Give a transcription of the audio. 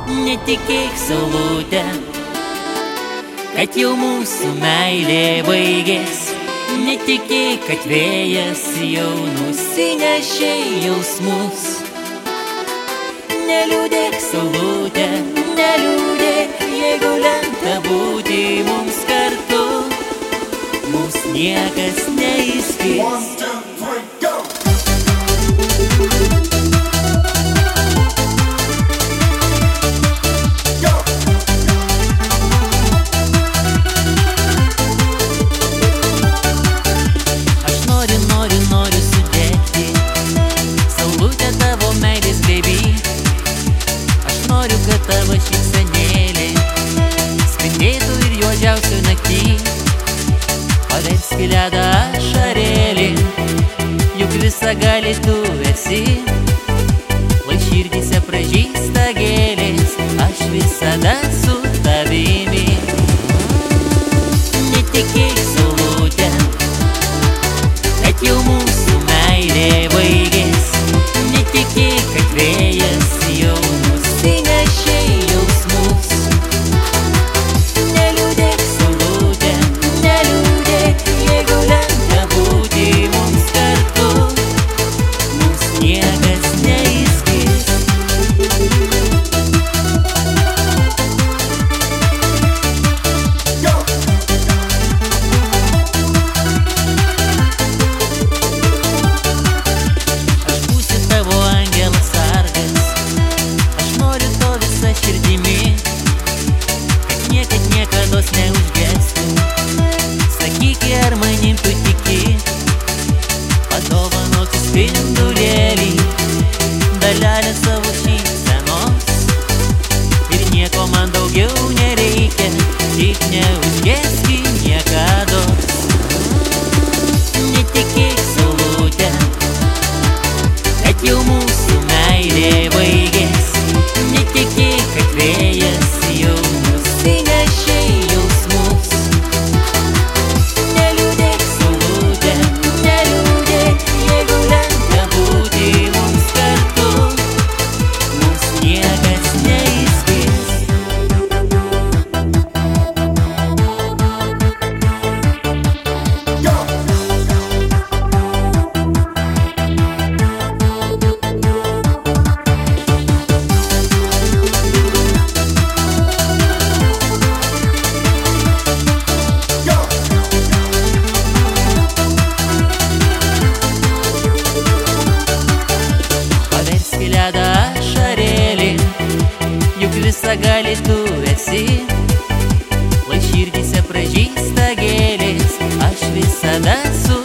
Netikėk, saulute, kad jau mūsų meilė baigės. Netikėk, kad vėjas jau nusinešė jausmus. Neliūdėk, saulute, neliūdėk, jeigu lemta būti mums kartu, mums niekas neįskirs. Noriu sudėti saulutę tavo meilės glėby. Aš noriu, kad tavo šypsenėlė spindėtų ir juodžiausioj nakty. Paversk į ledą ašarėlį, juk visagali tu esi. Lai širdyse pražysta gėlės, aš visada su tavimi. Netikėk, saulute, kad jau mūsų meilė baigės. Netikėk, kad vėjas jau nusinešė jausmus. Neliūdėk, saulute, neliūdėk, jeigu lemta būti mums kartu, mums niekas neįskirs. Niekados neužgestų. Sakyk, ar manim tu tiki, padovanok spindulėlį, dalelę savo šypsenos. Ir nieko man daugiau nereikia, tik neužgeski niekados. Netikėk, saulute, kad jau mūsų meilė baigės. Netikėk, kad vėjas jau nusinešė jausmus. Neliūdėk, saulute, neliūdėk, jeigu lemta būti mums kartu, mums niekas neįskirs. Ledą ašarėlį, juk visagali tu esi. Lai širdyse pražysta gėlės, aš visada su